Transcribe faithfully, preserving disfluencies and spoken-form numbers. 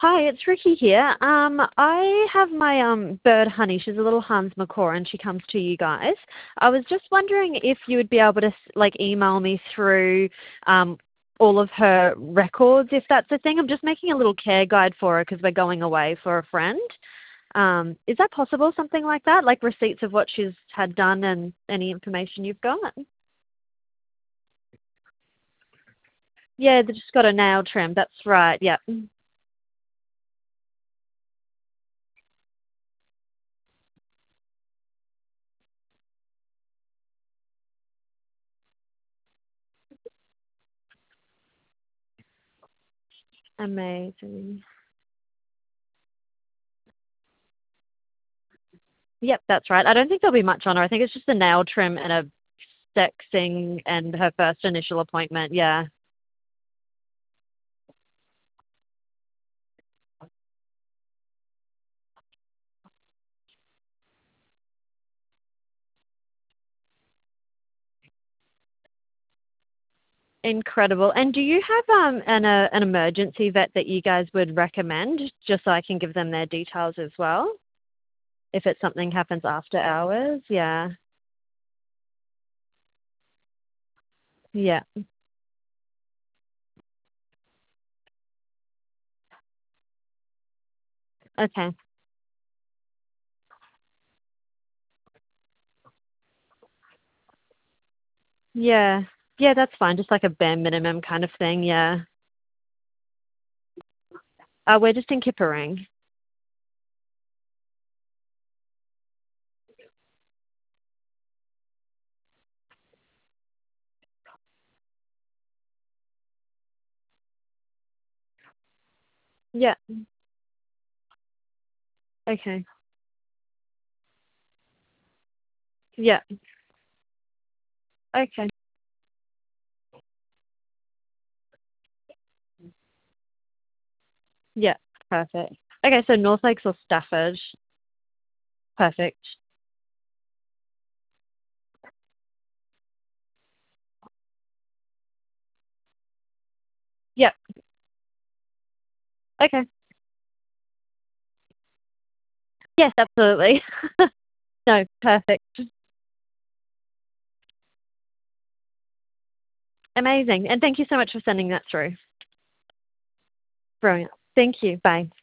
Hi, it's Ricky here. Um, I have my um bird Honey. She's a little Hans Macaw, and she comes to you guys. I was just wondering if you would be able to s- like email me through um all of her records, if that's a thing. I'm just making a little care guide for her because we're going away for a friend. Um, is that possible? Something like that, like receipts of what she's had done and any information you've got. Yeah, they just got a nail trim. That's right. Yeah. Amazing. Yep, that's right. I don't think there'll be much on her. I think it's just a nail trim and a sexing and her first initial appointment. Yeah. Incredible. And do you have um an uh, an emergency vet that you guys would recommend, just so I can give them their details as well, if it's something happens after hours? Yeah. Yeah. Okay. Yeah. Yeah, that's fine. Just like a bare minimum kind of thing. Yeah. Uh, we're just in Kippering. Yeah. Okay. Yeah. Okay. Yeah. Perfect. Okay, so North Lakes or Stafford. Perfect. Yep. Okay. Yes, absolutely. No, perfect. Amazing. And thank you so much for sending that through. Brilliant. Thank you. Bye.